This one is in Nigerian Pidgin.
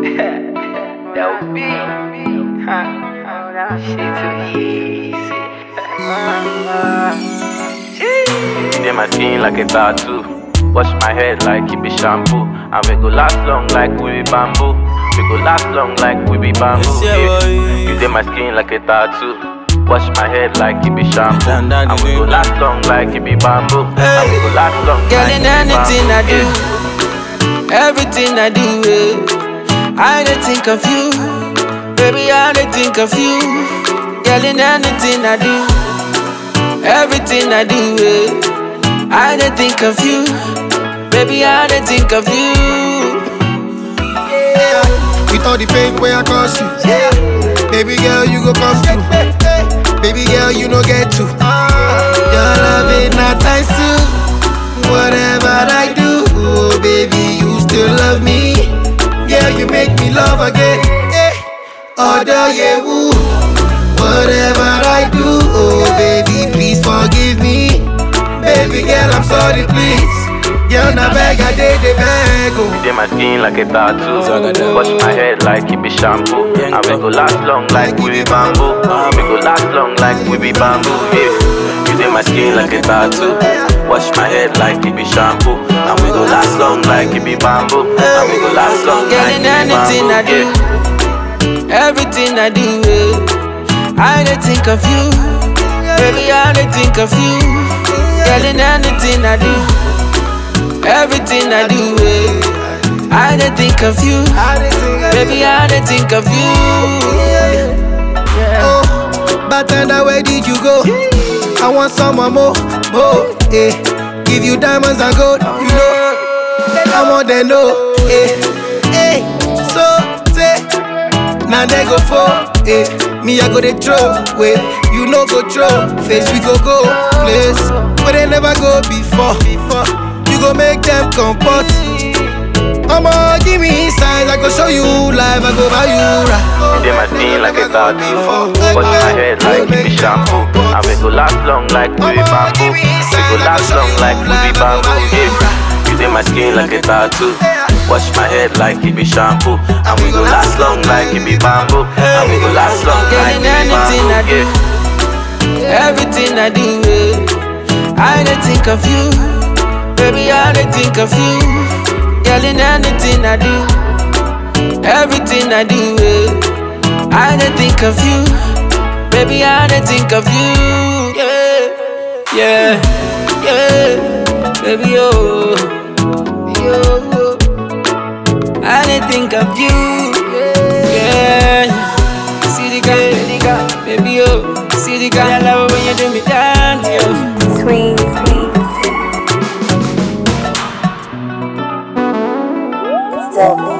That would be shit too easy. Dey my skin like a tattoo. Wash my head like it be shampoo. And we go last long like we be bamboo. We go last long like we be bamboo. Yeah. You dey my skin like a tattoo. Wash my head like it be shampoo. And we go last long like it be bamboo. And we go last long Girl, like in it be anything I bamboo. do, everything I do, I don't think of you. Baby, I don't think of you. Girl, in anything I do, everything I do, I don't think of you. Baby, I don't think of you. With all the pain where I cause you, baby girl, you go come through. Baby girl, you no get to. Your love it not times two. Whatever I do, oh baby, you still love me. Girl, you make me love again. Other yeah, woo. Whatever I do, oh baby, please forgive me. Baby girl, I'm sorry, please. Girl, na beg, I did the beg. You dey my skin like a tattoo. Wash my head like it be shampoo. And we go last long like we be bamboo. We go last long like we be bamboo. Yeah. You dey my skin like a tattoo. Wash my head like it be shampoo. And we go last long like it be bamboo. And we go last long Girl, like in it be anything I bamboo. do, everything I do, I don't think of you. Baby, I don't think of you. Girl, in anything I do, everything I do, I don't think of you. Baby, I don't think of you. Oh, bartender, where did you go? I want someone more, eh. Give you diamonds and gold, you know. I want them know, eh. So say, now they go for, me I go they throw, wait. You know go throw, face we go place, where they never go before. You go make them comport. I'ma give me signs, I go show you live, I go buy you right. You dey my skin like a tattoo. Wash my head like it be shampoo. And we go last long like we be bamboo. We go last long like we be bamboo. Yeah. You dey my skin like a tattoo. Wash my head like it be shampoo. And we go last long like it be bamboo. And we go last long Girl, like in it be anything I bamboo. do, Yeah. everything I do, I don't think of you. Baby, I don't think of you. Girl, in anything I do, everything I do, I don't think of you. Baby, I don't think of you. Yeah, baby, oh, I don't think of you. Yeah, see the girl, baby, oh, see the girl, I love it when you do me dance, yo. Sweet. It's Dev.